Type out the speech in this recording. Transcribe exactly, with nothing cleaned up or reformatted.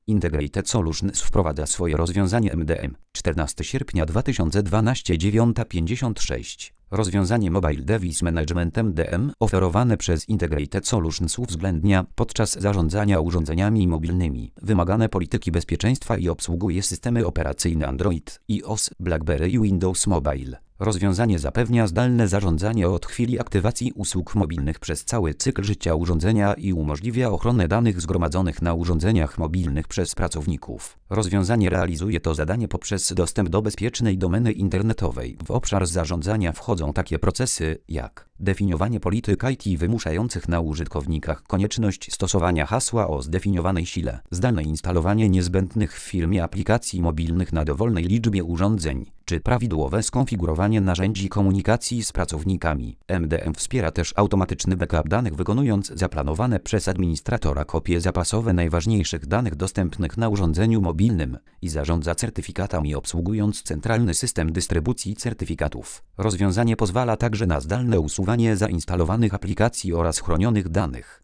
Integrated Solutions wprowadza swoje rozwiązanie M D M. czternastego sierpnia dwa tysiące dwunastego dziewiąta pięćdziesiąt sześć. Rozwiązanie Mobile Device Management M D M oferowane przez Integrated Solutions uwzględnia podczas zarządzania urządzeniami mobilnymi wymagane polityki bezpieczeństwa i obsługuje systemy operacyjne Android, iOS, BlackBerry i Windows Mobile. Rozwiązanie zapewnia zdalne zarządzanie od chwili aktywacji usług mobilnych przez cały cykl życia urządzenia i umożliwia ochronę danych zgromadzonych na urządzeniach mobilnych przez pracowników. Rozwiązanie realizuje to zadanie poprzez dostęp do bezpiecznej domeny internetowej. W obszar zarządzania wchodzą takie procesy jak definiowanie polityk I T wymuszających na użytkownikach konieczność stosowania hasła o zdefiniowanej sile, zdalne instalowanie niezbędnych w firmie aplikacji mobilnych na dowolnej liczbie urządzeń, czy prawidłowe skonfigurowanie narzędzi komunikacji z pracownikami. M D M wspiera też automatyczny backup danych, wykonując zaplanowane przez administratora kopie zapasowe najważniejszych danych dostępnych na urządzeniu mobilnym i zarządza certyfikatami, obsługując centralny system dystrybucji certyfikatów. Rozwiązanie pozwala także na zdalne usuwanie zainstalowanych aplikacji oraz chronionych danych.